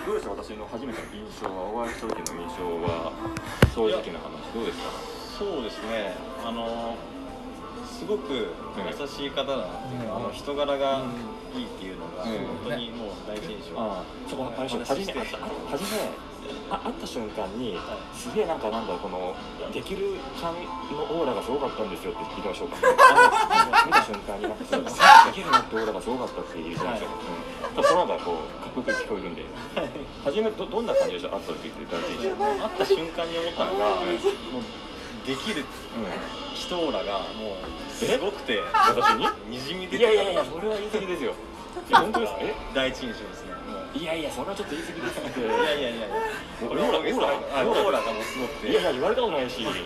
どうでした私の初めての印象は、お会いした時の印象は、正直な話どうですか？ そうですね、すごく優しい方だなっていうか、人柄がいいっていうのが本当にもう第一印象。 そこ初め会った瞬間に、すげえなんだろう、このできる感のオーラがすごかったんですよって聞いてましょうか。見た瞬間になんかできるなってオーラがすごかったって言ってましたよ。その後はこうかっこよく聞こえるんで、初めどんな感じでした？会った時って言ったら、 会った瞬間に思ったのが、もうできる人オーラがもうすごくて、 私ににじみ出ていやいや、それは言い過ぎですよ。本当ですか？ 第一印象ですね。 いやいや、それはちょっと言い過ぎですって。 いやいやいや、オーラがもうすごくて。 いやいや、言われたことないし。